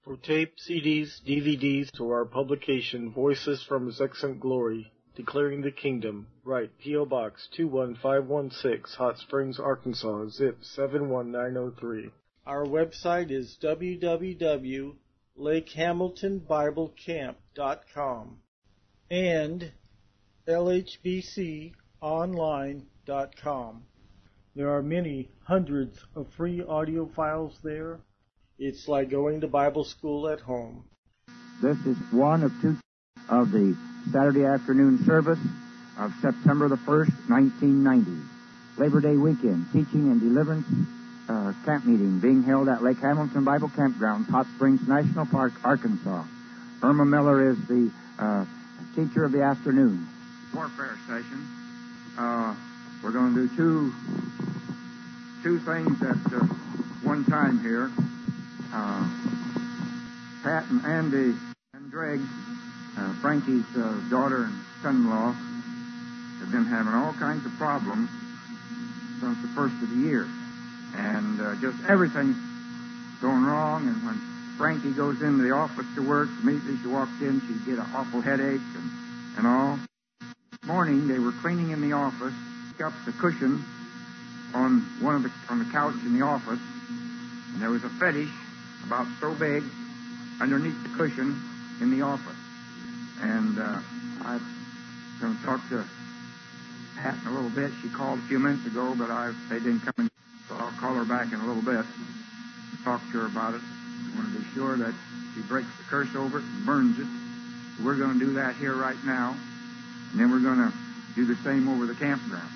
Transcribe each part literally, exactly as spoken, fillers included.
For tape, C Ds, D V Ds, to our publication, Voices from His Excellent Glory, Declaring the Kingdom, write P O. Box two one five one six, Hot Springs, Arkansas, zip seven one nine zero three. Our website is w w w dot lake hamilton bible camp dot com and l h b c online dot com. There are many hundreds of free audio files there. It's like going to Bible school at home. This is one of two of the Saturday afternoon service of September the first, nineteen ninety. Labor Day weekend, teaching and deliverance uh, camp meeting being held at Lake Hamilton Bible Campground, Hot Springs National Park, Arkansas. Irma Miller is the uh, teacher of the afternoon. Warfare session. Uh, we're going to do two, two things at uh, one time here. Uh, Pat and Andy and Greg, uh, Frankie's uh, daughter and son-in-law, have been having all kinds of problems since the first of the year. And uh, just everything's going wrong. And when Frankie goes into the office to work, immediately she walks in, she'd get an awful headache and, and all. This morning, they were cleaning in the office, picked up the cushion on one of the on the couch in the office, and there was a fetish about so big underneath the cushion in the office. And uh, I'm going to talk to Pat in a little bit. She called a few minutes ago, but I they didn't come in, so I'll call her back in a little bit and talk to her about it. I want to be sure that she breaks the curse over it and burns it. We're going to do that here right now, and then we're going to do the same over the campground.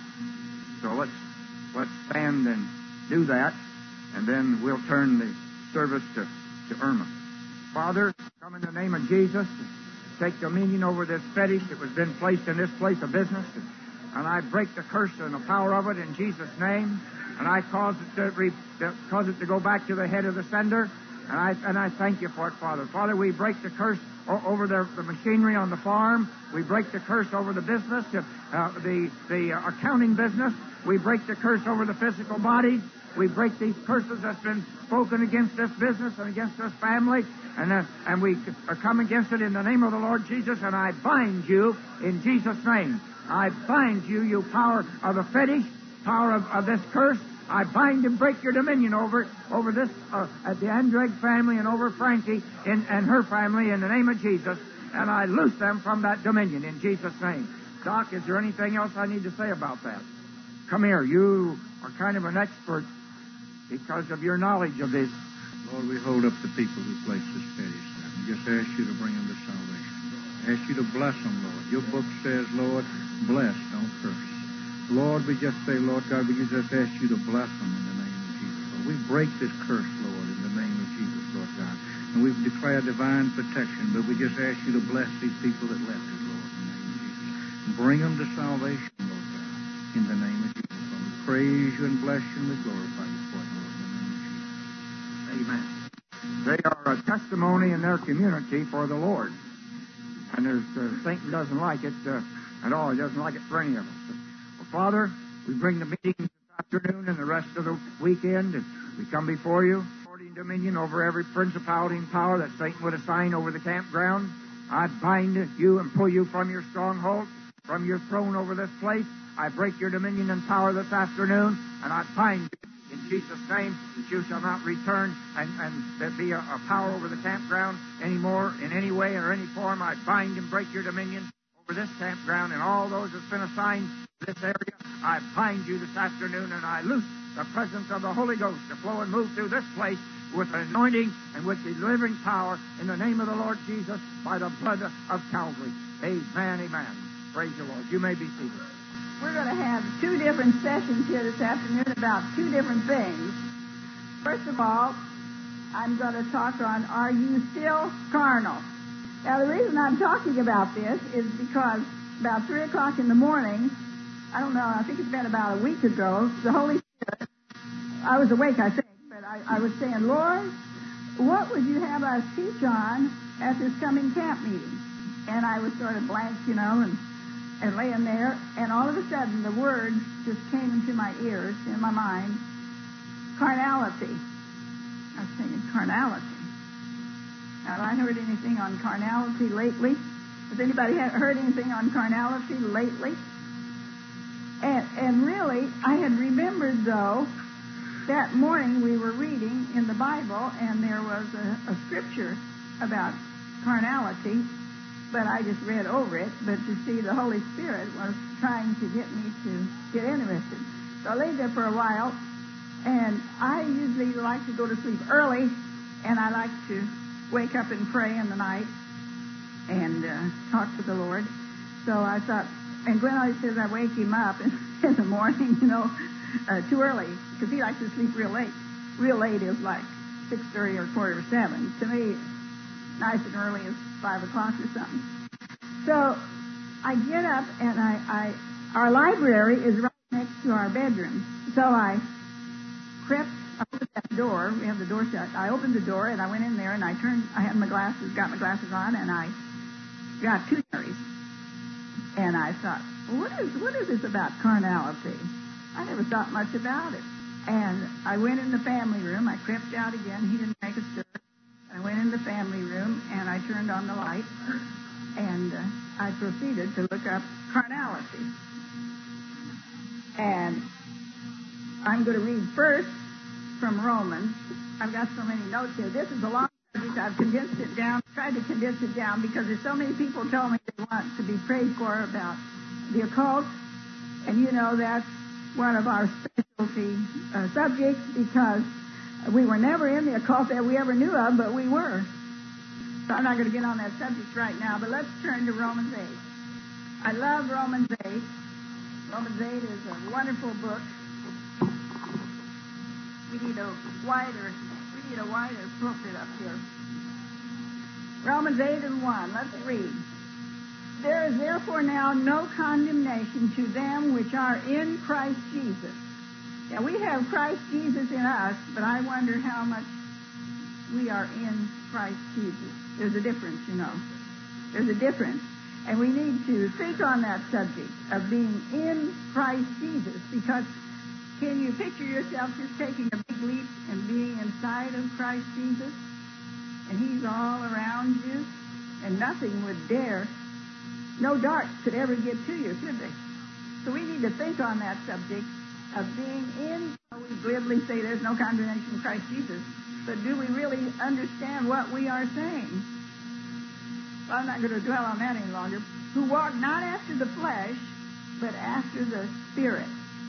So let's let's stand and do that, and then we'll turn the service to, to Irma. Father, come in the name of Jesus, take dominion over this fetish that was been placed in this place of business, and I break the curse and the power of it in Jesus' name, and I cause it to, re, cause it to go back to the head of the sender, and I and I thank you for it, Father. Father, we break the curse o- over the, the machinery on the farm. We break the curse over the business, uh, the the uh, accounting business. We break the curse over the physical body. We break these curses that's been spoken against this business and against this family, and uh, and we uh, come against it in the name of the Lord Jesus, and I bind you in Jesus' name. I bind you, you power of the fetish, power of, of this curse. I bind and break your dominion over over this, uh, at the Andreg family and over Frankie in, and her family in the name of Jesus, and I loose them from that dominion in Jesus' name. Doc, is there anything else I need to say about that? Come here. You are kind of an expert because of your knowledge of this. Lord, we hold up the people who place this fetish there. We just ask you to bring them to salvation. Ask you to bless them, Lord. Your book says, Lord, bless, don't curse. Lord, we just say, Lord God, we just ask you to bless them in the name of Jesus. Lord, we break this curse, Lord, in the name of Jesus, Lord God. And we've declared divine protection, but we just ask you to bless these people that left it, Lord, in the name of Jesus. And bring them to salvation, Lord God, in the name of Jesus. Lord, we praise you and bless you and we glorify you for it, Lord, in the name of Jesus. Amen. They are a testimony in their community for the Lord. And there's, uh, Satan doesn't like it uh, at all. He doesn't like it for any of us. Well, Father, we bring the meeting this afternoon and the rest of the weekend, and we come before you, holding dominion over every principality and power that Satan would assign over the campground. I bind you and pull you from your stronghold, from your throne over this place. I break your dominion and power this afternoon, and I bind you in Jesus' name that you shall not return and, and there be a, a power over the campground anymore in any way or any form. I bind and break your dominion over this campground and all those that's been assigned to this area. I bind you this afternoon, and I loose the presence of the Holy Ghost to flow and move through this place with anointing and with delivering power in the name of the Lord Jesus by the blood of Calvary. Amen, amen. Praise the Lord. You may be seated. We're going to have two different sessions here this afternoon about two different things. First of all, I'm going to talk on, are you still carnal? Now, the reason I'm talking about this is because about three o'clock in the morning, I don't know, I think it's been about a week ago, the Holy Spirit, I was awake, I think, but I, I was saying, Lord, what would you have us teach on at this coming camp meeting? And I was sort of blank, you know, and and laying there, and all of a sudden the words just came into my ears, in my mind, carnality. I was thinking, carnality. Have I heard anything on carnality lately? Has anybody heard anything on carnality lately? And, and really, I had remembered, though, that morning we were reading in the Bible, and there was a, a scripture about carnality, but I just read over it. But you see, the Holy Spirit was trying to get me to get interested. So I laid there for a while, and I usually like to go to sleep early, and I like to wake up and pray in the night and uh, talk to the Lord. So I thought, and Glenn always says I wake him up in, in the morning, you know, uh, too early, because he likes to sleep real late. Real late is like six thirty or quarter to seven. To me, nice and early is five o'clock or something. So I get up, and I, I our library is right next to our bedroom. So I crept open that door. We have the door shut. I opened the door, and I went in there, and I turned, I had my glasses, got my glasses on, and I got two dictionaries. And I thought, what is what is this about carnality? I never thought much about it. And I went in the family room. I crept out again. He didn't make a stir. I went in the family room, and I turned on the light, and uh, I proceeded to look up carnality. And I'm going to read first from Romans. I've got so many notes here. This is a long subject. I've condensed it down, tried to condense it down, because there's so many people tell me they want to be prayed for about the occult. And you know, that's one of our specialty uh, subjects, because we were never in the occult that we ever knew of, but we were. So I'm not going to get on that subject right now, but let's turn to Romans eight. I love Romans eight. Romans eight is a wonderful book. We need a wider, we need a wider pulpit up here. Romans eight and one. Let's read. There is therefore now no condemnation to them which are in Christ Jesus. Now, we have Christ Jesus in us, but I wonder how much we are in Christ Jesus. There's a difference, you know. There's a difference. And we need to think on that subject of being in Christ Jesus, because can you picture yourself just taking a big leap and being inside of Christ Jesus? And He's all around you, and nothing would dare, no darts could ever get to you, could they? So we need to think on that subject of being in. We glibly say there's no condemnation in Christ Jesus, but do we really understand what we are saying? Well, I'm not going to dwell on that any longer. Who walk not after the flesh, but after the Spirit.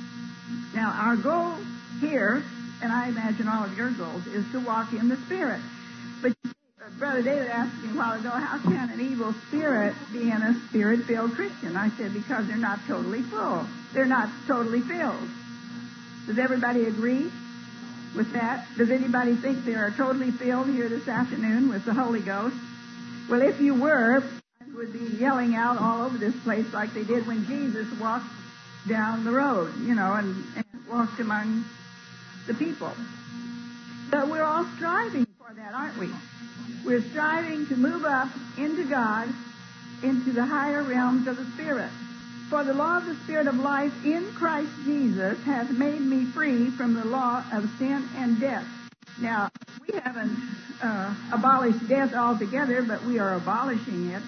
Now, our goal here, and I imagine all of your goals, is to walk in the Spirit. But uh, Brother David asked me a while ago, how can an evil spirit be in a Spirit-filled Christian? I said, because they're not totally full. They're not totally filled. Does everybody agree with that? Does anybody think they are totally filled here this afternoon with the Holy Ghost? Well, if you were, you would be yelling out all over this place like they did when Jesus walked down the road, you know, and, and walked among the people. But we're all striving for that, aren't we? We're striving to move up into God, into the higher realms of the Spirit. For the law of the Spirit of life in Christ Jesus hath made me free from the law of sin and death. Now, we haven't uh, abolished death altogether, but we are abolishing it.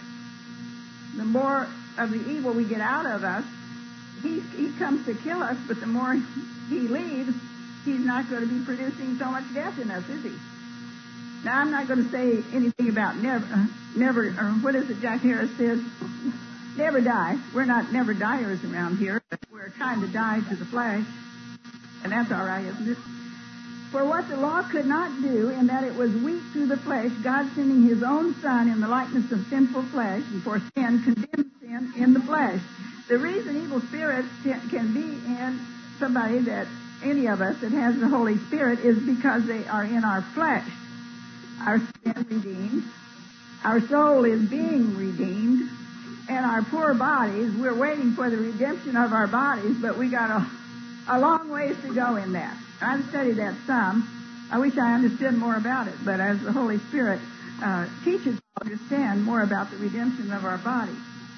The more of the evil we get out of us, he, he comes to kill us, but the more he leaves, he's not going to be producing so much death in us, is he? Now, I'm not going to say anything about never, uh, never, or what is it Jack Harris says? Never die. We're not never diers around here. We're trying to die to the flesh, and that's all right, isn't it? For what the law could not do, in that it was weak through the flesh, God sending His own Son in the likeness of sinful flesh, and for sin, condemned sin in the flesh. The reason evil spirits can be in somebody that, any of us that has the Holy Spirit, is because they are in our flesh. Our sin redeemed. Our soul is being redeemed. And our poor bodies, we're waiting for the redemption of our bodies, but we got a, a long ways to go in that. I've studied that some. I wish I understood more about it, but as the Holy Spirit uh, teaches us to understand more about the redemption of our body,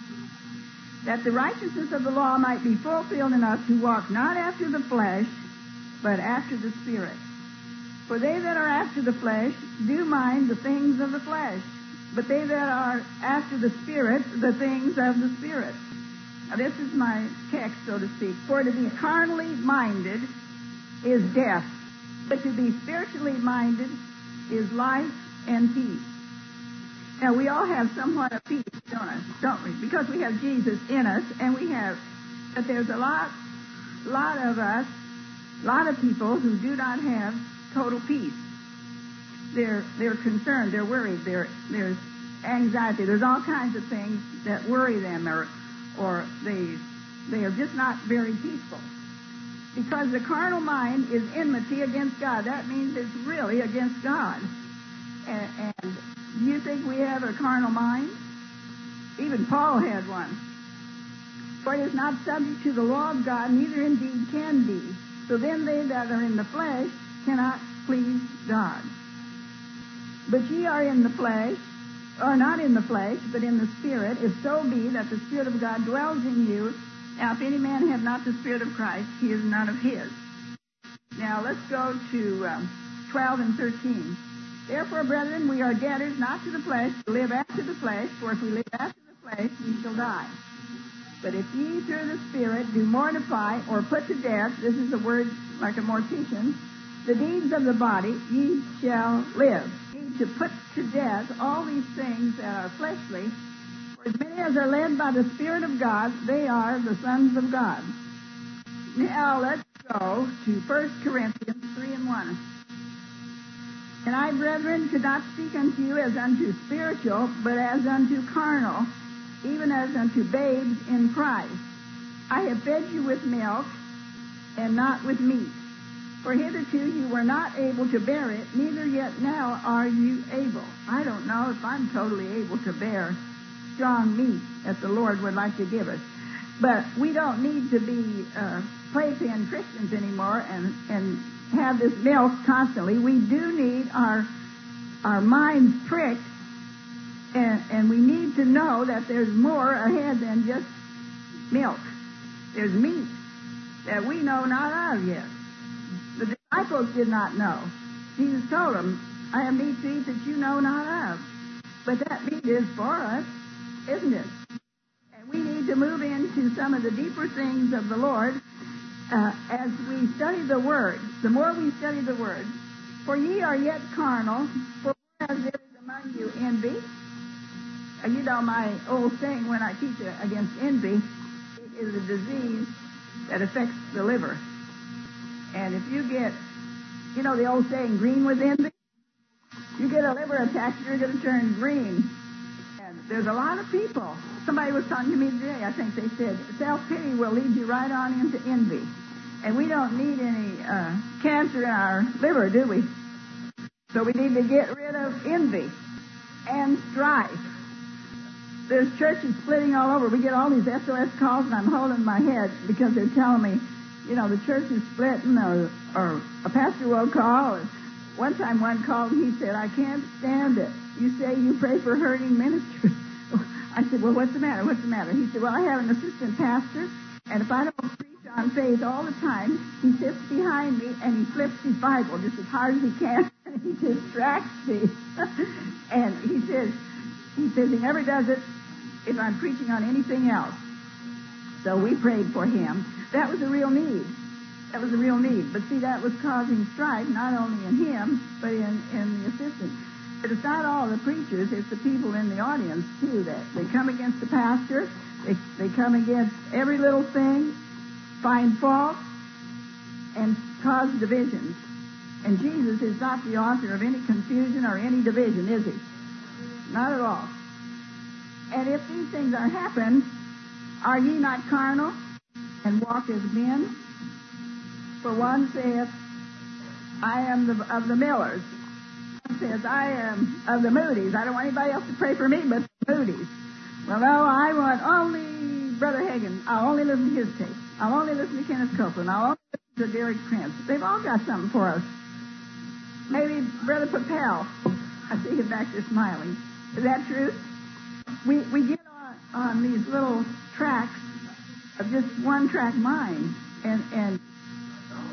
that the righteousness of the law might be fulfilled in us who walk not after the flesh, but after the Spirit. For they that are after the flesh do mind the things of the flesh, but they that are after the Spirit, the things of the Spirit. Now this is my text, so to speak. For to be carnally minded is death, but to be spiritually minded is life and peace. Now we all have somewhat of peace, don't us? Don't we? Because we have Jesus in us, and we have, but there's a lot, lot of us, a lot of people who do not have total peace. They're they're concerned, they're worried, there there's anxiety, there's all kinds of things that worry them, or or they they are just not very peaceful. Because the carnal mind is enmity against God. That means it's really against God. And, and do you think we have a carnal mind? Even Paul had one. For it is not subject to the law of God, neither indeed can be. So then they that are in the flesh cannot please God. But ye are in the flesh, or not in the flesh, but in the Spirit, if so be that the Spirit of God dwells in you. Now, if any man have not the Spirit of Christ, he is none of his. Now, let's go to um, twelve and thirteen. Therefore, brethren, we are debtors not to the flesh, to live after the flesh, for if we live after the flesh, we shall die. But if ye through the Spirit do mortify or put to death, this is a word like a mortician, the deeds of the body, ye shall live. Ye to put to death all these things that are fleshly, for as many as are led by the Spirit of God, they are the sons of God. Now let's go to First Corinthians three and one. And I, brethren, could not speak unto you as unto spiritual, but as unto carnal, even as unto babes in Christ. I have fed you with milk, and not with meat. For hitherto you were not able to bear it, neither yet now are you able. I don't know if I'm totally able to bear strong meat that the Lord would like to give us. But we don't need to be uh, playpen Christians anymore and, and have this milk constantly. We do need our our minds pricked, and, and we need to know that there's more ahead than just milk. There's meat that we know not of yet. The disciples did not know. Jesus told them, I have meat to eat that you know not of. But that meat is for us, isn't it? And we need to move into some of the deeper things of the Lord uh, as we study the Word. The more we study the Word, for ye are yet carnal, for whereas there is among you envy. Uh, you know my old saying when I teach against envy, it is a disease that affects the liver. And if you get, you know the old saying, green with envy? You get a liver attack, you're going to turn green. And there's a lot of people. Somebody was talking to me today, I think they said, self-pity will lead you right on into envy. And we don't need any uh, cancer in our liver, do we? So we need to get rid of envy and strife. There's churches splitting all over. We get all these S O S calls, and I'm holding my head because they're telling me, you know, the church is splitting, or, or a pastor will call. And one time one called, and he said, I can't stand it. You say you pray for hurting ministers. I said, well, what's the matter? What's the matter? He said, well, I have an assistant pastor, and if I don't preach on faith all the time, he sits behind me, and he flips his Bible just as hard as he can, and he distracts me. And he says, he says he never does it if I'm preaching on anything else. So we prayed for him. That was a real need. That was a real need. But see, that was causing strife, not only in him, but in, in the assistant. But it's not all the preachers, it's the people in the audience, too, that they come against the pastor, they, they come against every little thing, find fault, and cause divisions. And Jesus is not the author of any confusion or any division, is he? Not at all. And if these things are happening, are ye not carnal, and walk as men? For one saith, I am the, of the Millers. One says, I am of the Moody's. I don't want anybody else to pray for me but the Moody's. Well, no, I want only Brother Hagin. I'll only listen to his tape. I'll only listen to Kenneth Copeland. I'll only listen to Derek Prince. They've all got something for us. Maybe Brother Papel. I see him back there smiling. Is that true? We we get on, on these little tracks of just one track mind. And, and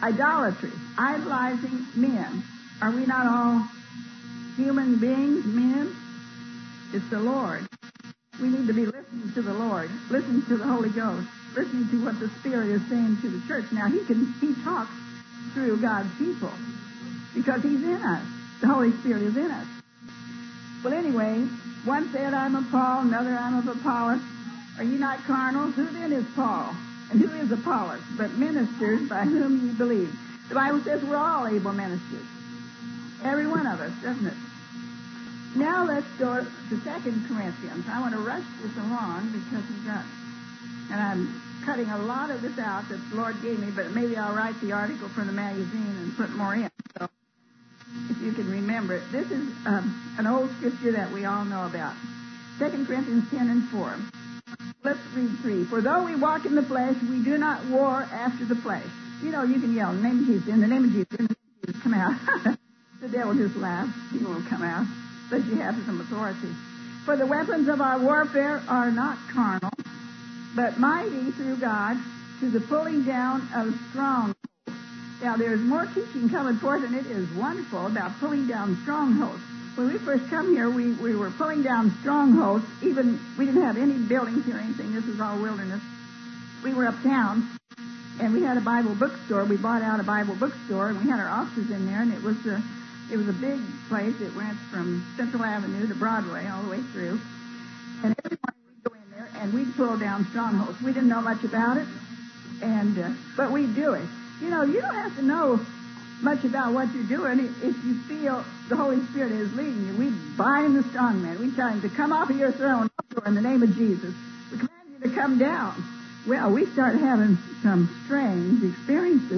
Idolatry, idolizing men. Are we not all human beings, men? It's the Lord. We need to be listening to the Lord, listening to the Holy Ghost, listening to what the Spirit is saying to the church. Now, He can He talks through God's people because He's in us. The Holy Spirit is in us. Well, anyway, one said, I'm of Paul, another, I'm of Apollos. Are ye not carnal? Who then is Paul? And who is Apollos? But ministers by whom ye believe. The Bible says we're all able ministers. Every one of us, doesn't it? Now let's go to Second Corinthians. I want to rush this along because we've got, and I'm cutting a lot of this out that the Lord gave me, but maybe I'll write the article for the magazine and put more in. So if you can remember it. This is um, an old scripture that we all know about. Second Corinthians ten and four. Let's read three. For though we walk in the flesh, we do not war after the flesh. You know, you can yell, in the name of Jesus, in the name of Jesus, in the name of Jesus, come out. The devil just laughs. He won't come out. But you have some authority. For the weapons of our warfare are not carnal, but mighty through God to the pulling down of strongholds. Now, there's more teaching coming forth, and it is wonderful about pulling down strongholds. When we first come here, we, we were pulling down strongholds. Even, we didn't have any buildings or anything. This was all wilderness. We were uptown, and we had a Bible bookstore. We bought out a Bible bookstore, and we had our offices in there, and it was a, it was a big place. It went from Central Avenue to Broadway all the way through. And every morning we'd go in there, and we'd pull down strongholds. We didn't know much about it, and uh, but we'd do it. You know, you don't have to know much about what you're doing. If you feel the Holy Spirit is leading you, we bind the strong man. We tell him to come off of your throne in the name of Jesus. We command you to come down. Well, we started having some strange experiences.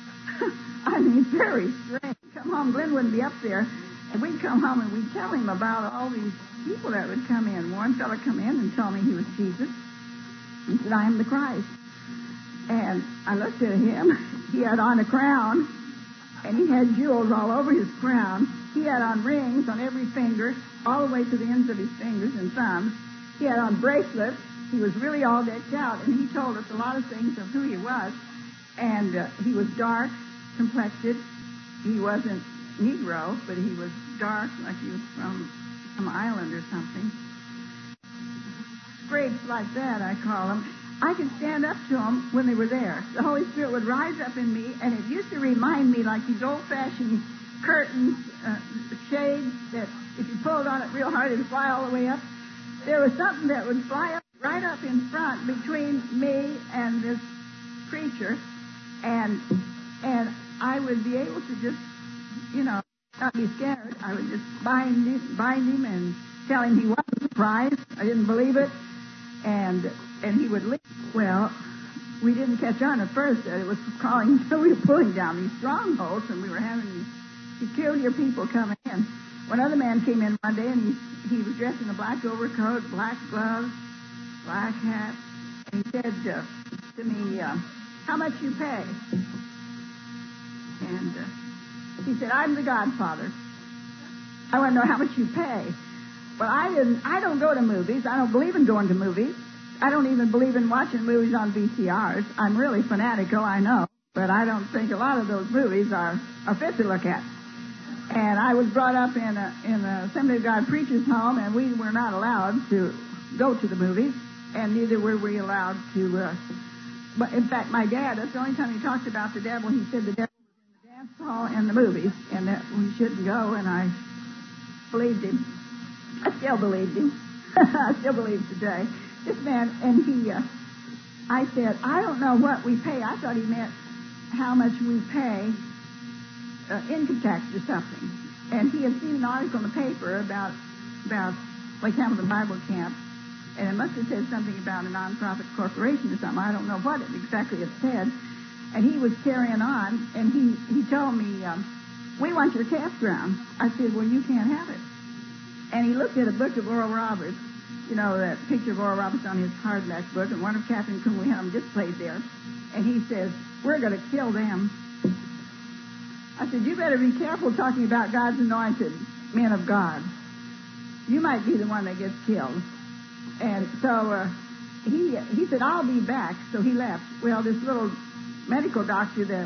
I mean, very strange. Come home, Glenn wouldn't be up there, and we'd come home and we'd tell him about all these people that would come in. One fellow come in and told me he was Jesus. He said, I am the Christ. And I looked at him. He had on a crown, and he had jewels all over his crown. He had on rings on every finger, all the way to the ends of his fingers and thumbs. He had on bracelets. He was really all decked out, and he told us a lot of things of who he was. And uh, he was dark complected. He wasn't Negro, but he was dark, like he was from some island or something. Scrapes like that, I call them. I could stand up to them when they were there. The Holy Spirit would rise up in me, and it used to remind me like these old-fashioned curtains, uh, shades, that if you pulled on it real hard, it would fly all the way up. There was something that would fly up right up in front between me and this preacher, and and I would be able to just, you know, not be scared. I would just bind him, bind him and tell him he wasn't surprised. I didn't believe it. And and he would leave. Well, we didn't catch on at first that it was calling, so we were pulling down these strongholds, and we were having these peculiar people coming in. One other man came in one day, and he, he was dressed in a black overcoat, black gloves, black hat. And he said uh, to me, uh, how much you pay? And uh, he said, I'm the Godfather. I want to know how much you pay. Well, I didn't. I don't go to movies. I don't believe in going to movies. I don't even believe in watching movies on V C Rs. I'm really fanatical, I know, but I don't think a lot of those movies are, are fit to look at. And I was brought up in a in a Assembly of God preacher's home, and we were not allowed to go to the movies, and neither were we allowed to. Uh, but in fact, my dad, that's the only time he talked about the devil. He said the devil was in the dance hall and the movies, and that we shouldn't go. And I believed him. I still believed him. I still believe today. This man, and he, uh, I said, I don't know what we pay. I thought he meant how much we pay uh, income tax or something. And he had seen an article in the paper about, about Lake Hamilton Bible Camp, and it must have said something about a nonprofit corporation or something. I don't know what it exactly it said. And he was carrying on, and he, he told me, um, we want your campground. I said, well, you can't have it. And he looked at a book of Oral Roberts, you know, that picture of Oral Roberts on his hardback book, and one of Catherine Cooley Helm displayed there. And he says, we're going to kill them. I said, you better be careful talking about God's anointed men of God. You might be the one that gets killed. And so uh, he he said, I'll be back. So he left. Well, this little medical doctor that was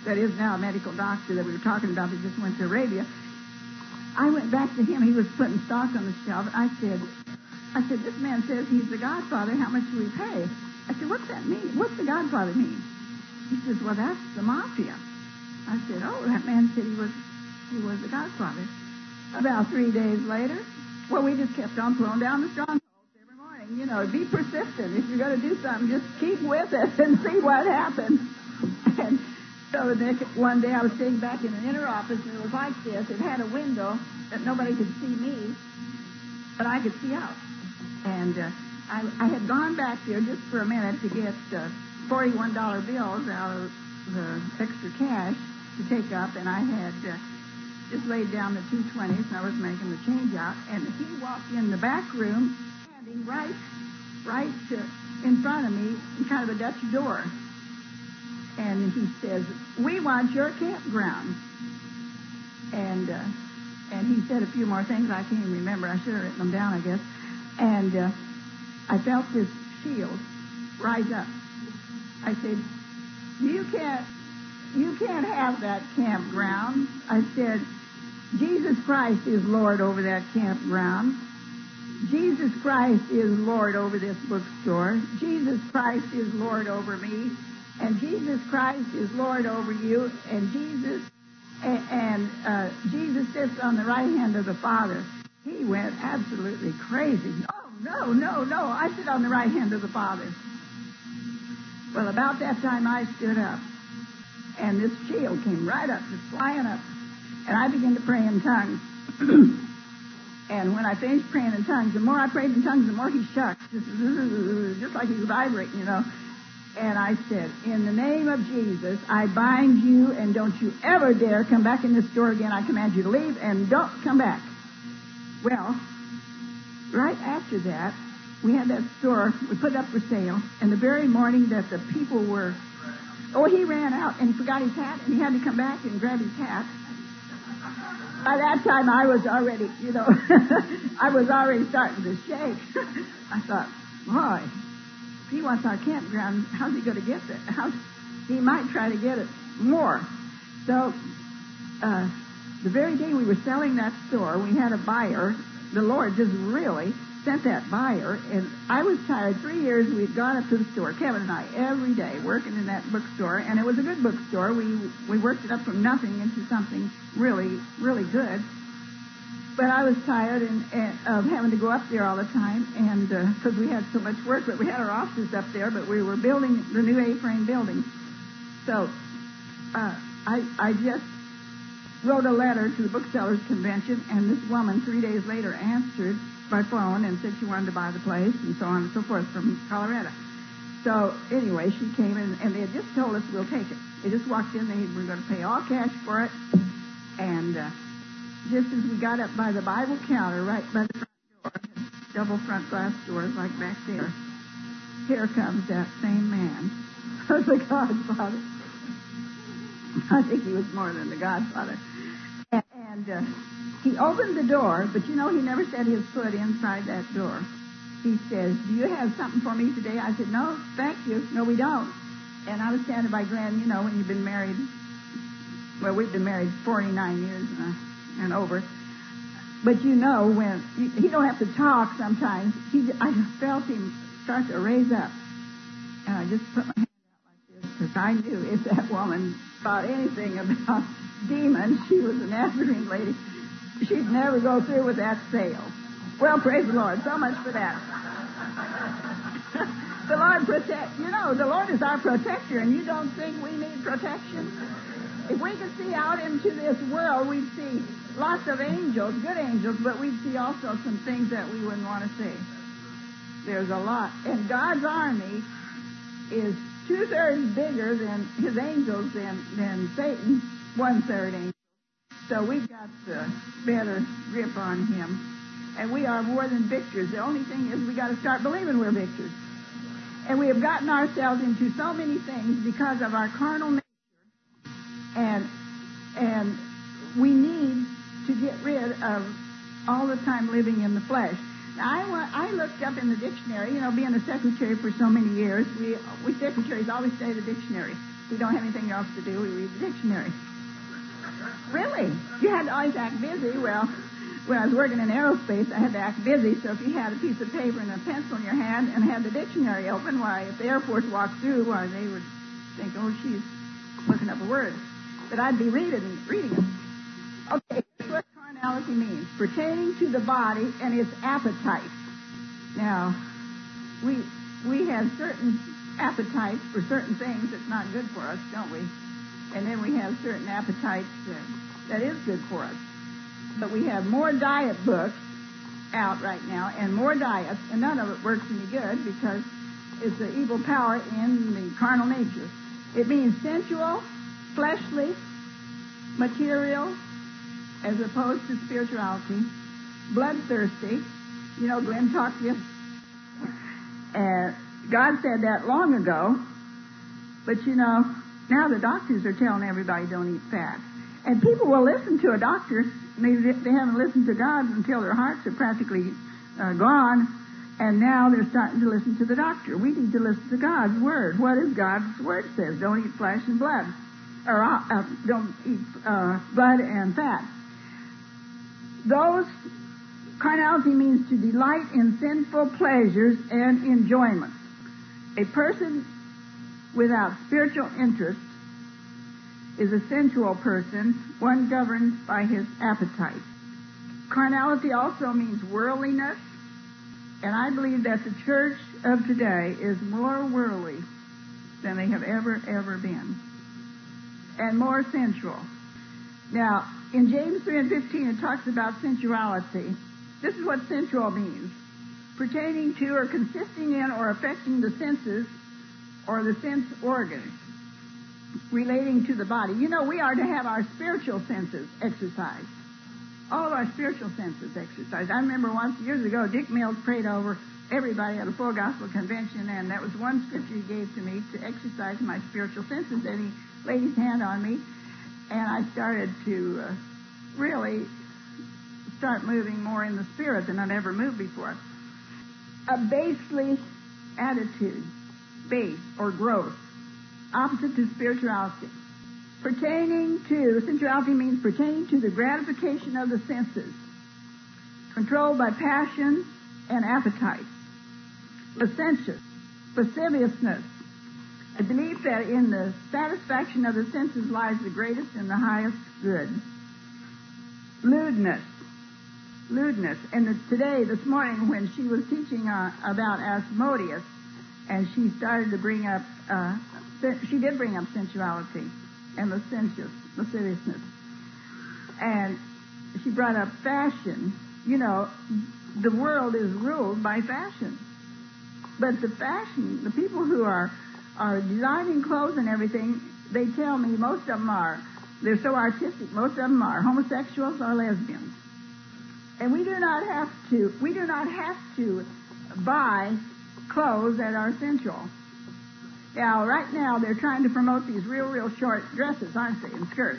that is now a medical doctor that we were talking about that just went to Arabia, I went back to him. He was putting stock on the shelf. I said, I said, this man says he's the Godfather. How much do we pay? I said, what's that mean? What's the Godfather mean? He says, well, that's the mafia. I said, oh, that man said he was he was the Godfather. About three days later, well, we just kept on throwing down the strongholds every morning. You know, be persistent. If you're going to do something, just keep with it and see what happens. And so the next, one day I was sitting back in an inner office, and it was like this. It had a window that nobody could see me, but I could see out. And uh, I, I had gone back there just for a minute to get uh, forty-one dollar bills out of the extra cash to take up, and I had uh, just laid down the two twenties, and I was making the change out, and he walked in the back room, standing right, right uh, in front of me, in kind of a Dutch door. And he says, we want your campground. And uh, and he said a few more things I can't even remember. I should have written them down, I guess. And uh, I felt this shield rise up. I said, you can't, you can't have that campground. I said, Jesus Christ is Lord over that campground. Jesus Christ is Lord over this bookstore. Jesus Christ is Lord over me. And Jesus Christ is Lord over you. And Jesus and, and uh, Jesus sits on the right hand of the Father. He went absolutely crazy. Oh, no, no, no. I sit on the right hand of the Father. Well, about that time I stood up. And this shield came right up, just flying up. And I began to pray in tongues. And when I finished praying in tongues, the more I prayed in tongues, the more he shook. Just, just like he was vibrating, you know. And I said, in the name of Jesus, I bind you, and don't you ever dare come back in this store again. I command you to leave, and don't come back. Well, right after that, we had that store, we put it up for sale, and the very morning that the people were, oh, he ran out, and he forgot his hat, and he had to come back and grab his hat. By that time, I was already, you know, I was already starting to shake. I thought, boy, if he wants our campground, how's he going to get it? How's, he might try to get it more. So, uh, the very day we were selling that store, we had a buyer. The Lord just really sent that buyer, and I was tired. Three years we'd gone up to the store, Kevin and I, every day, working in that bookstore, and it was a good bookstore. We we worked it up from nothing into something really, really good. But I was tired and, and of having to go up there all the time, and because uh, we had so much work, but we had our offices up there, but we were building the new A-frame building. So uh, I I just wrote a letter to the booksellers convention, and this woman three days later answered by phone and said she wanted to buy the place and so on and so forth from Colorado. So anyway, she came in, and they had just told us we'll take it. They just walked in, they were going to pay all cash for it, and uh, just as we got up by the Bible counter, right by the front door, double front glass doors like back there, here comes that same man, the Godfather. I think he was more than the Godfather. And, and uh, he opened the door, but you know, he never set his foot inside that door. He says, do you have something for me today? I said, no, thank you. No, we don't. And I was standing by Glenn, you know, when you've been married, well, we've been married forty-nine years and, uh, and over. But you know, when he don't have to talk sometimes, he, I just felt him start to raise up. And I just put my hand out like this, because I knew if that woman thought anything about demons, she was a Nazarene lady, she'd never go through with that sale. Well, praise the Lord. So much for that. The Lord protect. You know, the Lord is our protector, and you don't think we need protection? If we could see out into this world, we'd see lots of angels, good angels, but we'd see also some things that we wouldn't want to see. There's a lot. And God's army is two-thirds bigger than his angels than, than Satan, one-third angel. So we've got the better grip on him. And we are more than victors. The only thing is we got to start believing we're victors. And we have gotten ourselves into so many things because of our carnal nature. And and we need to get rid of all the time living in the flesh. Now, I, want, I looked up in the dictionary, you know, being a secretary for so many years, we, we secretaries always say the dictionary. we don't have anything else to do, we read the dictionary. Really? You had to always act busy. Well, when I was working in aerospace, I had to act busy, so if you had a piece of paper and a pencil in your hand and had the dictionary open, why, if the Air Force walked through, why, they would think, oh, she's looking up a word. But I'd be reading, reading it. Okay, here's what carnality means. Pertaining to the body and its appetite. Now, we we have certain appetites for certain things that's not good for us, don't we? And then we have certain appetites uh, that is good for us. But we have more diet books out right now and more diets, and none of it works any good because it's the evil power in the carnal nature. It means sensual, fleshly, material, as opposed to spirituality, bloodthirsty. You know, Glenn talked to you. And God said that long ago, but you know, now the doctors are telling everybody don't eat fat. And people will listen to a doctor, and they, they haven't listened to God until their hearts are practically uh, gone, and now they're starting to listen to the doctor. We need to listen to God's Word. What is God's Word says? Don't eat flesh and blood. Or uh, uh, don't eat uh, blood and fat. Those, carnality means to delight in sinful pleasures and enjoyments. A person without spiritual interest is a sensual person, one governed by his appetite. Carnality also means worldliness, and I believe that the church of today is more worldly than they have ever, ever been, and more sensual. Now, in James three and fifteen, it talks about sensuality. This is what sensual means. Pertaining to or consisting in or affecting the senses or the sense organs relating to the body. You know, we are to have our spiritual senses exercised. All of our spiritual senses exercised. I remember once, years ago, Dick Mills prayed over everybody at a full gospel convention, and that was one scripture he gave to me to exercise my spiritual senses, and he laid his hand on me, and I started to uh, really start moving more in the spirit than I'd ever moved before. A basely attitude, base or growth, opposite to spirituality. Pertaining to, sensuality means pertaining to the gratification of the senses, controlled by passion and appetite. Licentious, lasciviousness, a belief that in the satisfaction of the senses lies the greatest and the highest good. Lewdness, lewdness. And the, today, this morning, when she was teaching uh, about Asmodeus, and she started to bring up, uh, she did bring up sensuality and licentious, lasciviousness. And she brought up fashion. You know, the world is ruled by fashion. But the fashion, the people who are, are designing clothes and everything, they tell me most of them are, they're so artistic, most of them are homosexuals or lesbians. And we do not have to, we do not have to buy clothes that are sensual. Now, right now, they're trying to promote these real, real short dresses, aren't they, and skirts.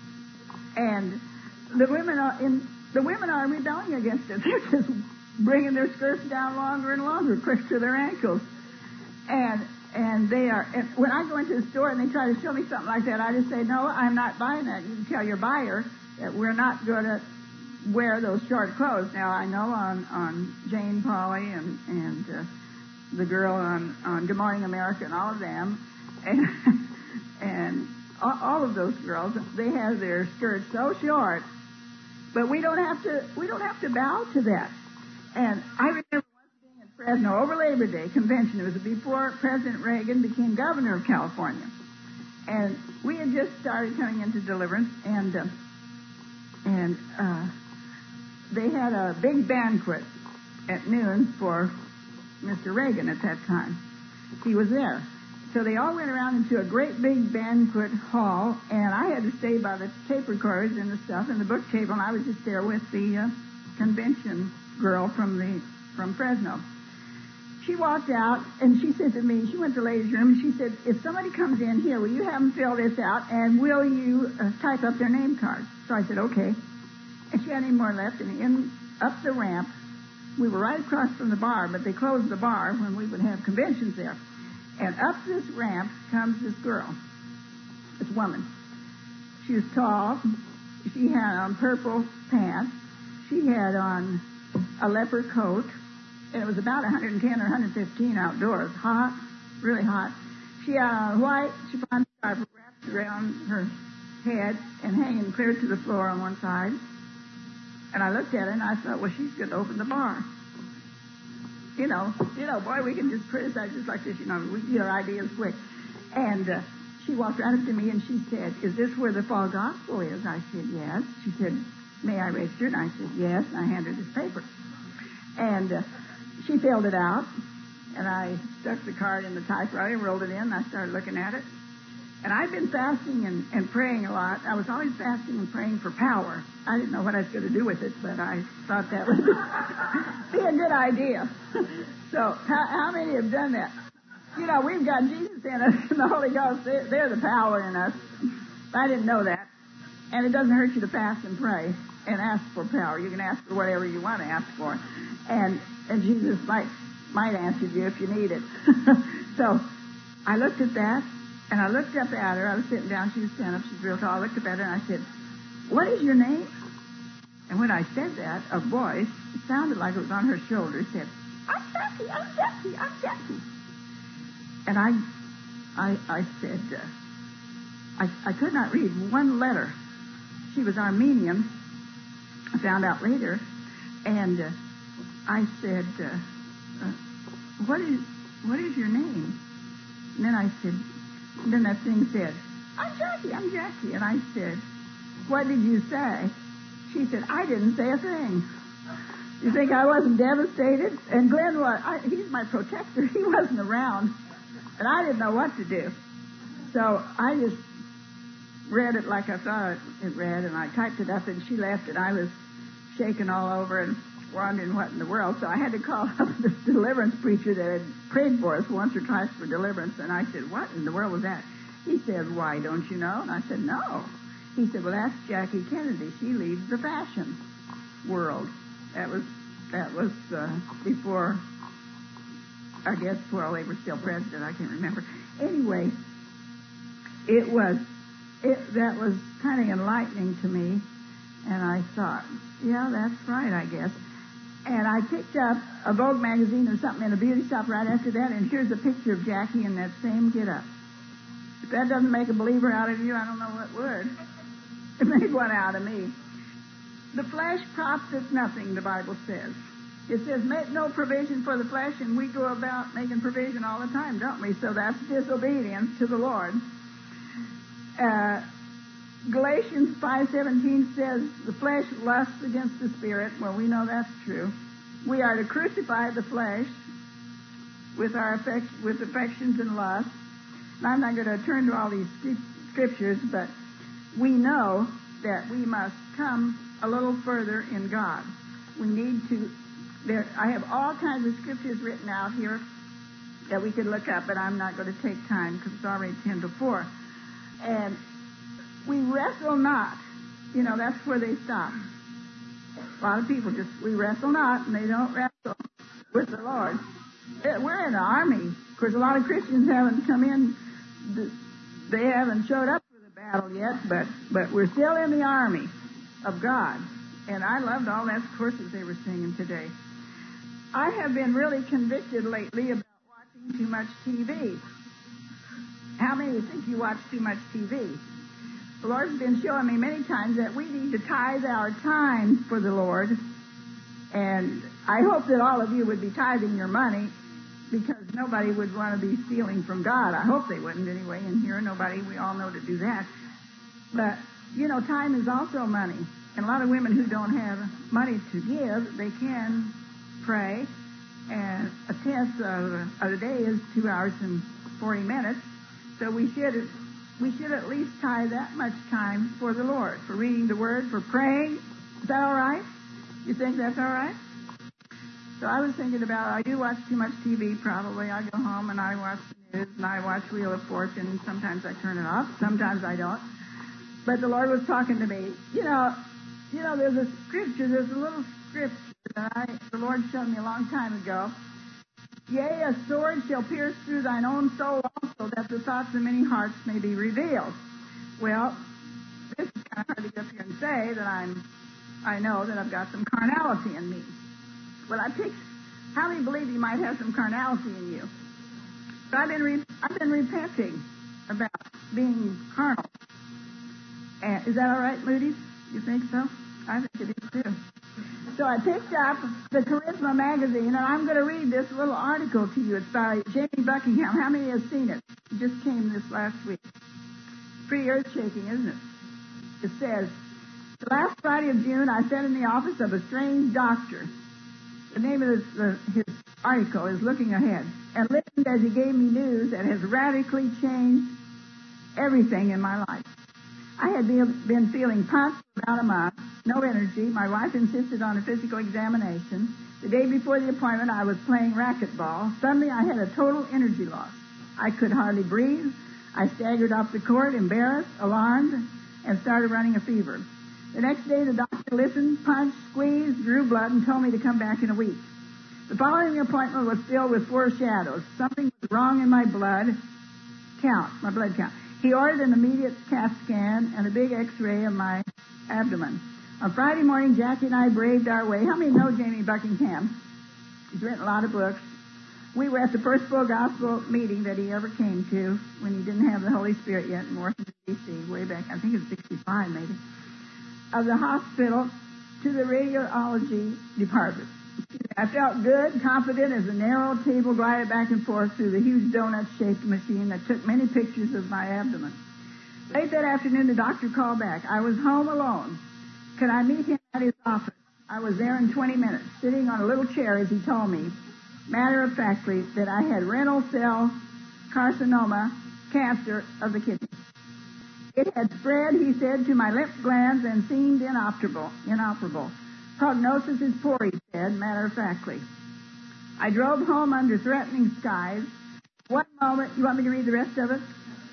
And the women are in, the women are rebelling against it. They're just bringing their skirts down longer and longer, quick to their ankles. And and they are, and when I go into the store and they try to show me something like that, I just say, no, I'm not buying that. You can tell your buyer that we're not going to wear those short clothes. Now, I know on, on Jane Pauley and, and uh, the girl on, on Good Morning America and all of them, and, and all, all of those girls, they have their skirts so short, but we don't have to, we don't have to bow to that. And I remember once being in Fresno over Labor Day convention. It was before President Reagan became governor of California. And we had just started coming into deliverance, and uh, and uh, they had a big banquet at noon for Mister Reagan at that time. He was there. So they all went around into a great big banquet hall, and I had to stay by the tape recorders and the stuff and the book table, and I was just there with the uh, convention girl from the from Fresno. She walked out, and she said to me, she went to the ladies' room, and she said, if somebody comes in here, will you have them fill this out, and will you uh, type up their name cards? So I said, okay. And she had any more left, and in up the ramp, we were right across from the bar, but they closed the bar when we would have conventions there. And up this ramp comes this girl. woman. She was tall. She had on purple pants. She had on a leopard coat, and it was about one hundred ten or one hundred fifteen outdoors. Hot, really hot. She had on a white chiffon scarf wrapped around her head and hanging clear to the floor on one side. And I looked at her and I thought, well, she's going to open the bar. You know, you know, boy, we can just criticize just like this. You know, we get our ideas quick. And uh, she walked right up to me and she said, is this where the fall gospel is? I said, yes. She said, may I register? And I said, yes. And I handed her this paper. And uh, she filled it out. And I stuck the card in the typewriter, rolled it in, and I started looking at it. And I've been fasting and, and praying a lot. I was always fasting and praying for power. I didn't know what I was going to do with it, but I thought that would be a good idea. So how, how many have done that? You know, we've got Jesus in us and the Holy Ghost. They're, they're the power in us. I didn't know that. And it doesn't hurt you to fast and pray and ask for power. You can ask for whatever you want to ask for. And, and Jesus might, might answer you if you need it. So I looked at that. And I looked up at her. I was sitting down. She was standing up. She's real tall. I looked up at her, and I said, what is your name? And when I said that, a voice, it sounded like it was on her shoulder, said, I'm Jackie, I'm Jackie, I'm Jackie. And I I, I said, uh, I, I could not read one letter. She was Armenian, I found out later. And uh, I said, uh, uh, what is what is your name? And then I said, And then that thing said, I'm Jackie, I'm Jackie. And I said, what did you say? She said, I didn't say a thing. You think I wasn't devastated? And Glenn was, I, he's my protector. He wasn't around. And I didn't know what to do. So I just read it like I thought it read, and I typed it up, and she left, and I was shaking all over and wondering what in the world. So I had to call up this deliverance preacher that had prayed for us once or twice for deliverance. And I said, what in the world was that? He said, why, don't you know? And I said, no. He said, well, that's Jackie Kennedy. She leads the fashion world. That was that was uh, before, I guess, well, they were still president. I can't remember. Anyway, it was, it that was kind of enlightening to me. And I thought, yeah, that's right, I guess. And I picked up a Vogue magazine or something in a beauty shop right after that, and here's a picture of Jackie in that same get-up. If that doesn't make a believer out of you, I don't know what would. It made one out of me. The flesh profiteth nothing, the Bible says. It says, make no provision for the flesh, and we go about making provision all the time, don't we? So that's disobedience to the Lord. Uh... Galatians five seventeen says, the flesh lusts against the spirit. Well, we know that's true. We are to crucify the flesh with our affect, with affections and lusts. And I'm not going to turn to all these scriptures, but we know that we must come a little further in God. We need to, there, I have all kinds of scriptures written out here that we could look up, but I'm not going to take time because it's already ten to four. And we wrestle not. You know, that's where they stop. A lot of people just, we wrestle not, and they don't wrestle with the Lord. We're in the army. Of course, a lot of Christians haven't come in. They haven't showed up for the battle yet, but, but we're still in the army of God. And I loved all that courses they were singing today. I have been really convicted lately about watching too much T V. How many think you watch too much T V? The Lord's been showing me many times that we need to tithe our time for the Lord. And I hope that all of you would be tithing your money because nobody would want to be stealing from God. I hope they wouldn't anyway. In here, nobody, we all know to do that. But, you know, time is also money. And a lot of women who don't have money to give, they can pray. And a tenth of a day is two hours and forty minutes. So we should... We should at least tithe that much time for the Lord, for reading the Word, for praying. Is that all right? You think that's all right? So I was thinking about, I do watch too much T V probably. I go home and I watch the news and I watch Wheel of Fortune. Sometimes I turn it off. Sometimes I don't. But the Lord was talking to me. You know, you know, there's a scripture, there's a little scripture that I, the Lord showed me a long time ago. Yea, a sword shall pierce through thine own soul also, that the thoughts of many hearts may be revealed. Well, this is kind of hard to get up here and say that I'm, I know that I've got some carnality in me. Well, I picked, how many believe you might have some carnality in you? So I've been, re, I've been repenting about being carnal. And is that all right, Moody? You think so? I think it is too. So I picked up the Charisma magazine, and I'm going to read this little article to you. It's by Jamie Buckingham. How many have seen it? It just came this last week. Pretty earth-shaking, isn't it? It says, the last Friday of June, I sat in the office of a strange doctor. The name of his, uh, his article is Looking Ahead, and listened as he gave me news that has radically changed everything in my life. I had been feeling pumped for about a month, no energy. My wife insisted on a physical examination. The day before the appointment, I was playing racquetball. Suddenly, I had a total energy loss. I could hardly breathe. I staggered off the court, embarrassed, alarmed, and started running a fever. The next day, the doctor listened, punched, squeezed, drew blood, and told me to come back in a week. The following appointment was filled with four shadows. Something was wrong in my blood count, my blood count. He ordered an immediate CAT scan and a big X-ray of my abdomen. On Friday morning, Jackie and I braved our way. How many know Jamie Buckingham? He's written a lot of books. We were at the first full gospel meeting that he ever came to when he didn't have the Holy Spirit yet in Washington, D C, way back, I think it was sixty-five maybe, of the hospital to the radiology department. I felt good, confident as a narrow table glided back and forth through the huge donut-shaped machine that took many pictures of my abdomen. Late that afternoon, the doctor called back. I was home alone. Could I meet him at his office? I was there in twenty minutes, sitting on a little chair as he told me, matter-of-factly, that I had renal cell carcinoma, cancer of the kidney. It had spread, he said, to my lymph glands and seemed inoperable. inoperable. Prognosis is poor, he said, matter-of-factly. I drove home under threatening skies. One moment, you want me to read the rest of it?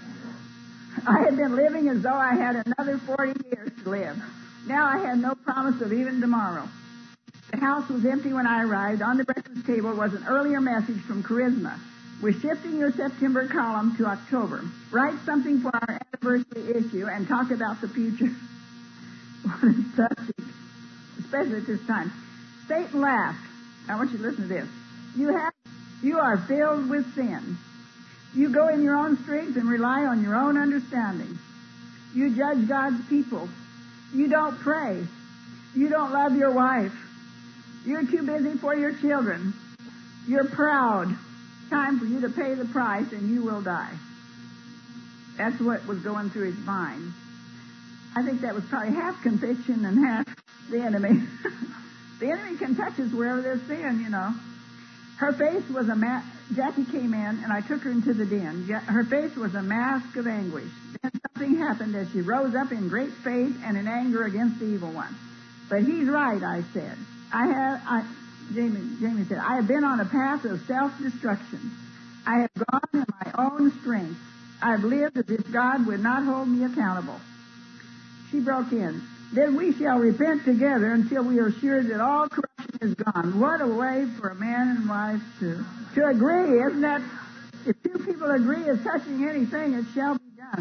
I had been living as though I had another forty years to live. Now I had no promise of even tomorrow. The house was empty when I arrived. On the breakfast table was an earlier message from Charisma. We're shifting your September column to October. Write something for our anniversary issue and talk about the future. What a subject. Especially at this time. Satan laughed. I want you to listen to this. You have, you are filled with sin. You go in your own strength and rely on your own understanding. You judge God's people. You don't pray. You don't love your wife. You're too busy for your children. You're proud. Time for you to pay the price and you will die. That's what was going through his mind. I think that was probably half conviction and half the enemy. The enemy can touch us wherever there's sin, you know. Her face was a mask. Jackie came in, and I took her into the den. Her face was a mask of anguish. Then something happened as she rose up in great faith and in anger against the evil one. But he's right, I said. I have, I, Jamie, Jamie said, I have been on a path of self-destruction. I have gone in my own strength. I've lived as if God would not hold me accountable. She broke in. Then we shall repent together until we are sure that all corruption is gone. What a way for a man and wife to, to agree, isn't that? If two people agree as touching anything, it shall be done.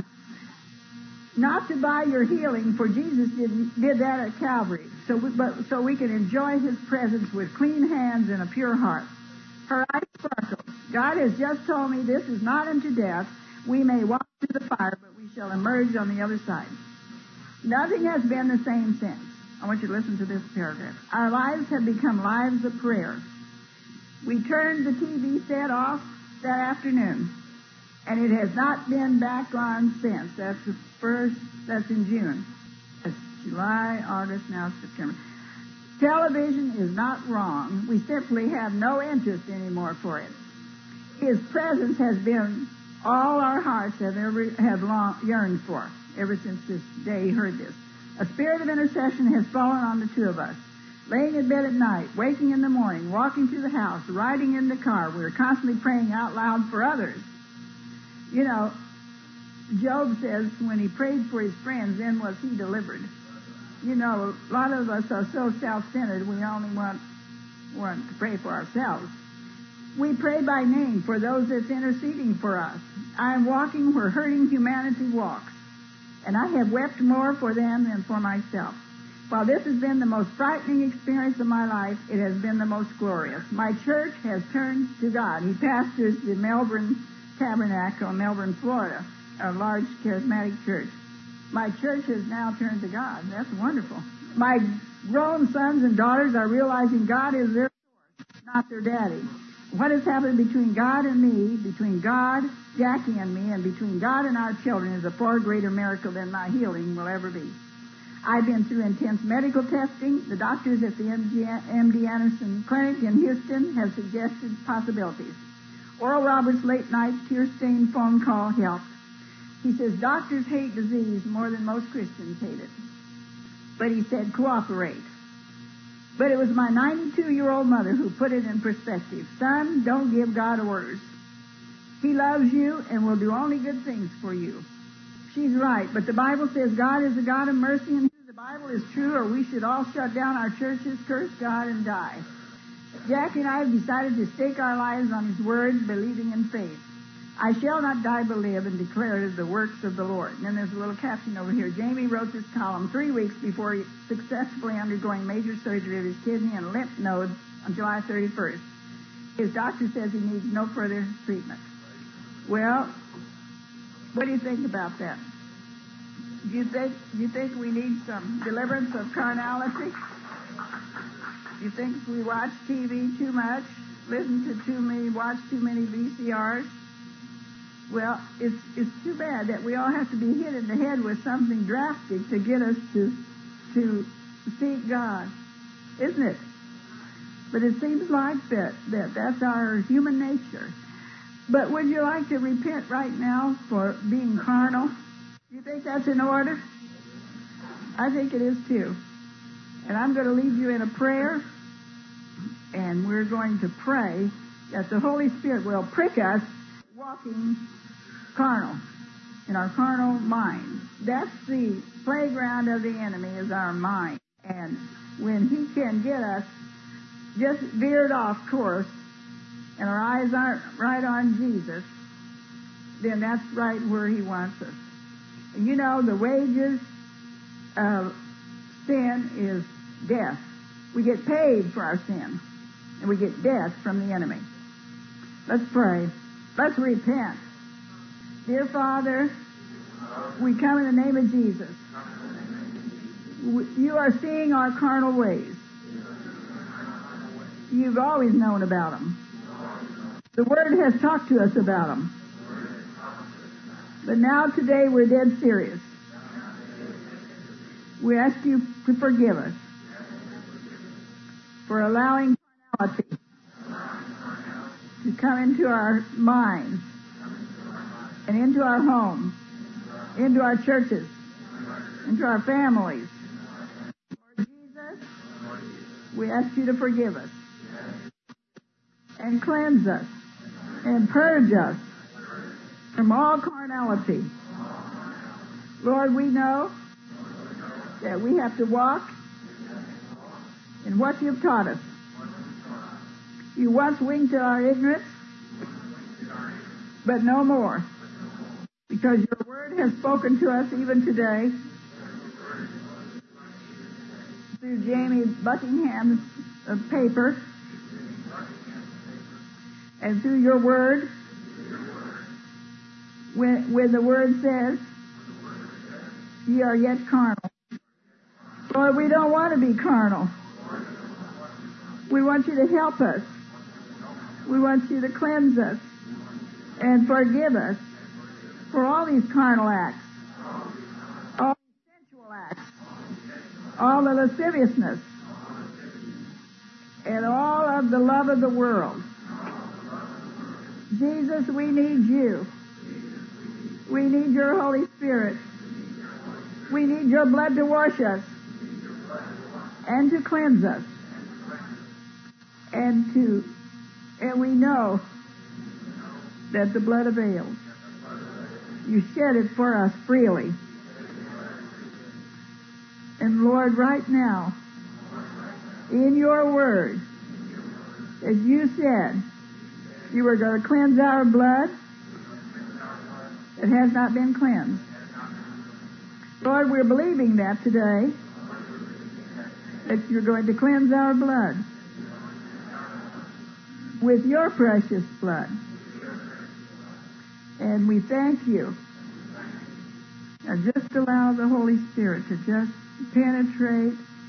Not to buy your healing, for Jesus did, did that at Calvary, so we, but, so we can enjoy his presence with clean hands and a pure heart. Her eyes sparkled. God has just told me this is not unto death. We may walk through the fire, but we shall emerge on the other side. Nothing has been the same since. I want you to listen to this paragraph. Our lives have become lives of prayer. We turned the T V set off that afternoon, and it has not been back on since. That's the first, that's in June. That's July, August, now September. Television is not wrong. We simply have no interest anymore for it. His presence has been all our hearts have ever have long yearned for. Ever since this day he heard this. A spirit of intercession has fallen on the two of us. Laying in bed at night, waking in the morning, walking through the house, riding in the car, we are constantly praying out loud for others. You know, Job says when he prayed for his friends, then was he delivered. You know, a lot of us are so self-centered, we only want, want to pray for ourselves. We pray by name for those that's interceding for us. I am walking where hurting humanity walks. and I have wept more for them than for myself. While this has been the most frightening experience of my life, it has been the most glorious. My church has turned to God. He pastors the Melbourne Tabernacle in Melbourne, Florida, a large charismatic church. My church has now turned to God. That's wonderful. My grown sons and daughters are realizing God is their source, not their daddy. What has happened between God and me, between God, Jackie and me, and between God and our children is a far greater miracle than my healing will ever be. I've been through intense medical testing. The doctors at the M D Anderson Clinic in Houston have suggested possibilities. Oral Roberts' late night tear-stained phone call helped. He says doctors hate disease more than most Christians hate it. But he said cooperate. But it was my ninety-two-year-old mother who put it in perspective. Son, don't give God orders. He loves you and will do only good things for you. She's right, but the Bible says God is a God of mercy, and the Bible is true, or we should all shut down our churches, curse God, and die. Jackie and I have decided to stake our lives on His Word, believing in faith. I shall not die but live and declare the works of the Lord. And then there's a little caption over here. Jamie wrote this column three weeks before he successfully undergoing major surgery of his kidney and lymph nodes on July thirty-first. His doctor says he needs no further treatment. Well, what do you think about that? Do you think, do you think we need some deliverance of carnality? Do you think we watch T V too much, listen to too many, watch too many V C Rs? Well, it's it's too bad that we all have to be hit in the head with something drastic to get us to to seek God, isn't it? But it seems like that, that that's our human nature. But would you like to repent right now for being carnal? Do you think that's in order? I think it is too. And I'm going to lead you in a prayer, and we're going to pray that the Holy Spirit will prick us walking carnal, in our carnal mind. That's the playground of the enemy, is our mind. And when he can get us just veered off course and our eyes aren't right on Jesus, then that's right where he wants us. And you know, the wages of sin is death. We get paid for our sin, and we get death from the enemy. Let's pray. Let's repent. Dear Father, we come in the name of Jesus. You are seeing our carnal ways. You've always known about them. The Word has talked to us about them. But now today we're dead serious. We ask you to forgive us for allowing carnality to come into our minds and into our homes, into our churches, into our families. Lord Jesus, we ask you to forgive us and cleanse us and purge us from all carnality. Lord, we know that we have to walk in what you've taught us. You once winked at our ignorance, but no more. Because your word has spoken to us even today through Jamie Buckingham's uh, paper, and through your word, when, when the word says, ye are yet carnal. Lord, we don't want to be carnal. We want you to help us. We want you to cleanse us and forgive us for all these carnal acts, all the sensual acts, all the lasciviousness, and all of the love of the world. Jesus, we need you. We need your Holy Spirit. We need your blood to wash us and to cleanse us. And to, and we know that the blood avails. You shed it for us freely. And Lord, right now, in your word, as you said, you were going to cleanse our blood that has not been cleansed. Lord, we're believing that today, that you're going to cleanse our blood with your precious blood. And we thank you. Now just allow the Holy Spirit to just penetrate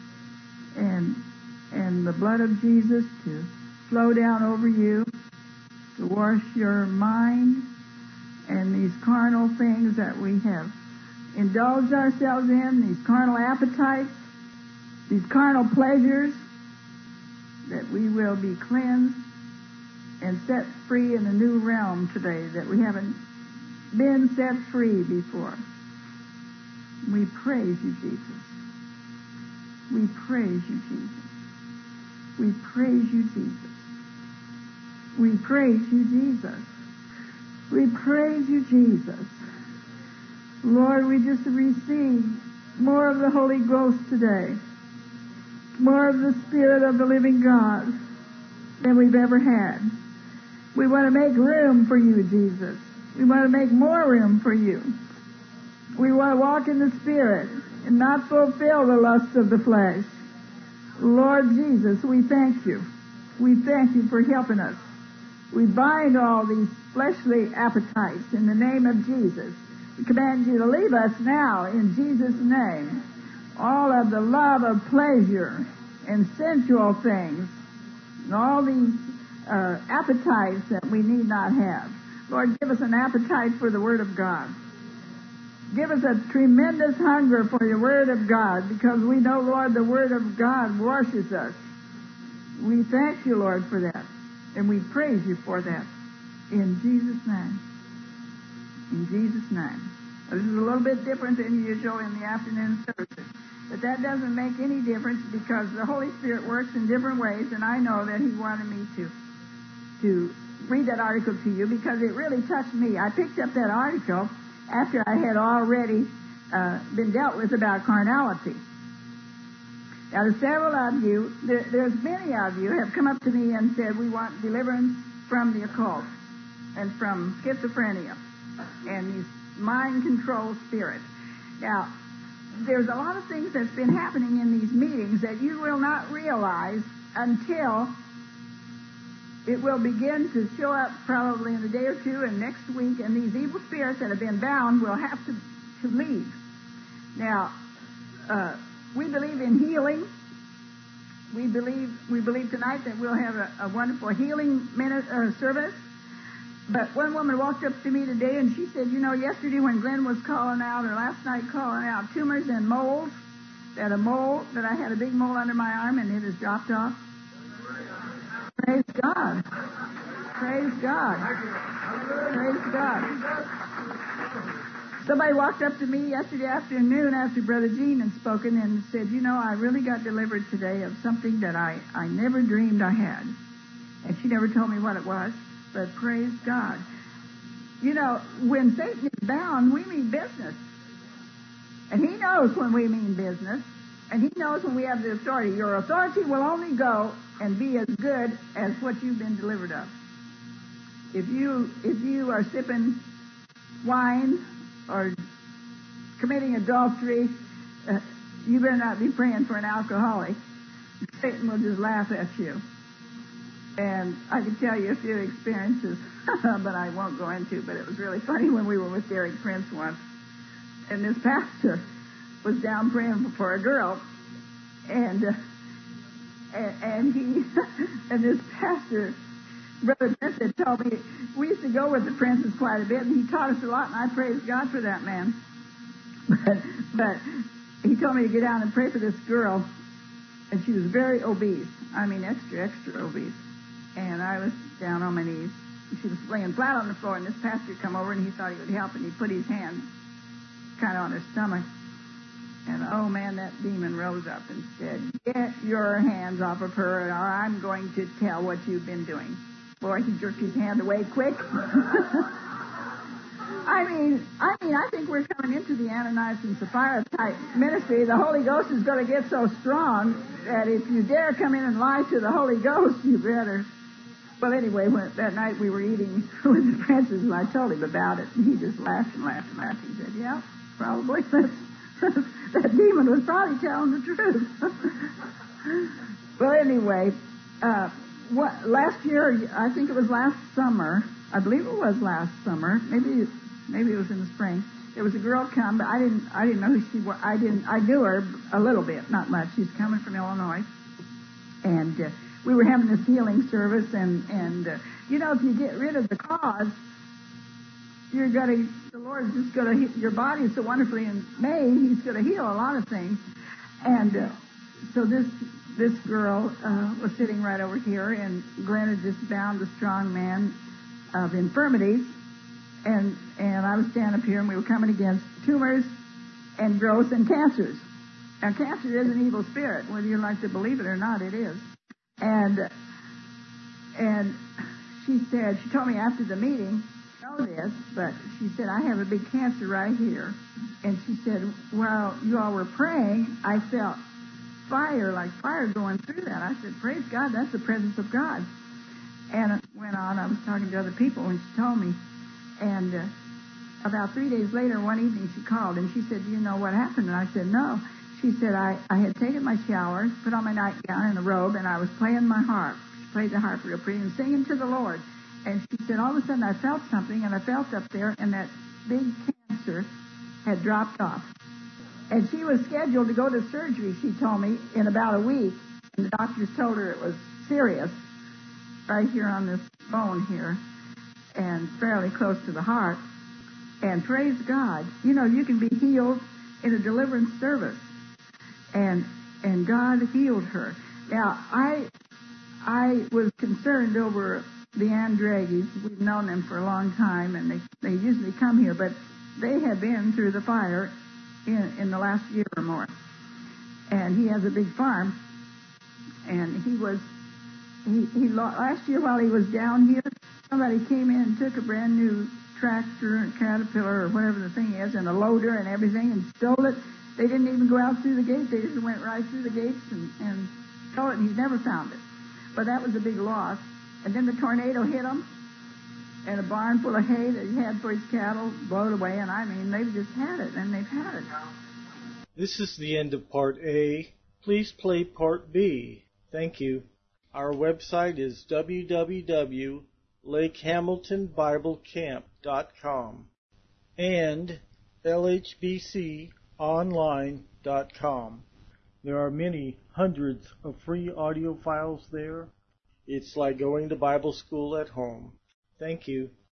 and and the blood of Jesus to flow down over you, to wash your mind and these carnal things that we have indulged ourselves in, these carnal appetites, these carnal pleasures, that we will be cleansed and set free in a new realm today that we haven't been set free before. We praise you, Jesus. We praise you, Jesus. We praise you, Jesus. We praise you, Jesus. We praise you, Jesus. Lord, we just receive more of the Holy Ghost today, more of the Spirit of the living God than we've ever had. We want to make room for you, Jesus. We want to make more room for you. We want to walk in the Spirit and not fulfill the lusts of the flesh. Lord Jesus, we thank you. We thank you for helping us. We bind all these fleshly appetites in the name of Jesus. We command you to leave us now in Jesus' name. All of the love of pleasure and sensual things and all these uh, appetites that we need not have. Lord, give us an appetite for the Word of God. Give us a tremendous hunger for your Word of God, because we know, Lord, the Word of God washes us. We thank you, Lord, for that. And we praise you for that. In Jesus' name. In Jesus' name. This is a little bit different than usual in the afternoon services. But that doesn't make any difference, because the Holy Spirit works in different ways, and I know that he wanted me to, to read that article to you, because it really touched me. I picked up that article after I had already uh, been dealt with about carnality. Now, there's several of you, there, there's many of you have come up to me and said, we want deliverance from the occult and from schizophrenia and these mind-control spirits. Now, there's a lot of things that's been happening in these meetings that you will not realize until it will begin to show up probably in a day or two and next week, and these evil spirits that have been bound will have to, to leave. Now, uh, we believe in healing. We believe we believe tonight that we'll have a, a wonderful healing minute, uh, service. But one woman walked up to me today and she said, you know, yesterday when Glenn was calling out, or last night calling out tumors and moles, that a mole, that I had a big mole under my arm and it has dropped off. Praise God. Praise God. Praise God. Somebody walked up to me yesterday afternoon after Brother Gene had spoken and said, you know, I really got delivered today of something that I, I never dreamed I had. And she never told me what it was, but praise God. You know, when Satan is bound, we mean business. And he knows when we mean business. And he knows when we have the authority. Your authority will only go and be as good as what you've been delivered of. If you if you are sipping wine or committing adultery, uh, you better not be praying for an alcoholic. Satan will just laugh at you. And I can tell you a few experiences, but I won't go into. But it was really funny when we were with Derek Prince once, and this pastor was down praying for a girl, and uh, and, and he and this pastor, Brother Prince, had told me we used to go with the Princes quite a bit, and he taught us a lot, and I praise God for that man. But but he told me to get down and pray for this girl, and she was very obese. I mean, extra extra obese. And I was down on my knees. She was laying flat on the floor, and this pastor come over, and he thought he would help, and he put his hand kind of on her stomach. And, oh, man, that demon rose up and said, get your hands off of her, or I'm going to tell what you've been doing. Boy, he jerked his hand away quick. I mean, I mean, I think we're coming into the Ananias and Sapphira type ministry. The Holy Ghost is going to get so strong that if you dare come in and lie to the Holy Ghost, you better. Well, anyway, when, that night we were eating with the Princes, and I told him about it, and he just laughed and laughed and laughed. He said, yeah, probably. That's, that demon was probably telling the truth. Well, anyway, uh, what last year, I think it was last summer, I believe it was last summer, maybe maybe it was in the spring, there was a girl come, but I didn't I didn't know who she was. I didn't I knew her a little bit, not much. She's coming from Illinois, and uh, we were having this healing service, and and uh, you know, if you get rid of the cause, you're gonna the Lord's just gonna your body is so wonderfully made. He's gonna heal a lot of things, and uh, so this this girl uh, was sitting right over here, and Glenn had just bound a strong man of infirmities. And and I was standing up here, and we were coming against tumors and growth and cancers. Now, cancer is an evil spirit. Whether you like to believe it or not, it is. And and she said, she told me after the meeting, I know this, but she said, I have a big cancer right here. And she said, while you all were praying, I felt fire, like fire going through that. I said, praise God, that's the presence of God. And it went on. I was talking to other people when she told me. And uh, about three days later, one evening, she called, and she said, do you know what happened? And I said, no. She said, I, I had taken my shower, put on my nightgown and a robe, and I was playing my harp. She played the harp real pretty and singing to the Lord. And she said, all of a sudden, I felt something, and I felt up there, and that big cancer had dropped off. And she was scheduled to go to surgery, she told me, in about a week. And the doctors told her it was serious, right here on this bone here, and fairly close to the heart. And praise God, you know, you can be healed in a deliverance service. And and God healed her. Now, I I was concerned over the Andragis. We've known them for a long time, and they, they usually come here, but they had been through the fire in, in the last year or more. And he has a big farm, and he was, he, he last year while he was down here, somebody came in and took a brand new tractor and Caterpillar or whatever the thing is, and a loader and everything, and stole it. They didn't even go out through the gate. They just went right through the gates and, and stole it, and he's never found it. But that was a big loss. And then the tornado hit him, and a barn full of hay that he had for his cattle blowed away, and I mean, they've just had it, and they've had it. This is the end of Part A. Please play Part B. Thank you. Our website is w w w dot lake hamilton bible camp dot com and l h b c online dot com. There are many hundreds of free audio files there. It's like going to Bible school at home. Thank you.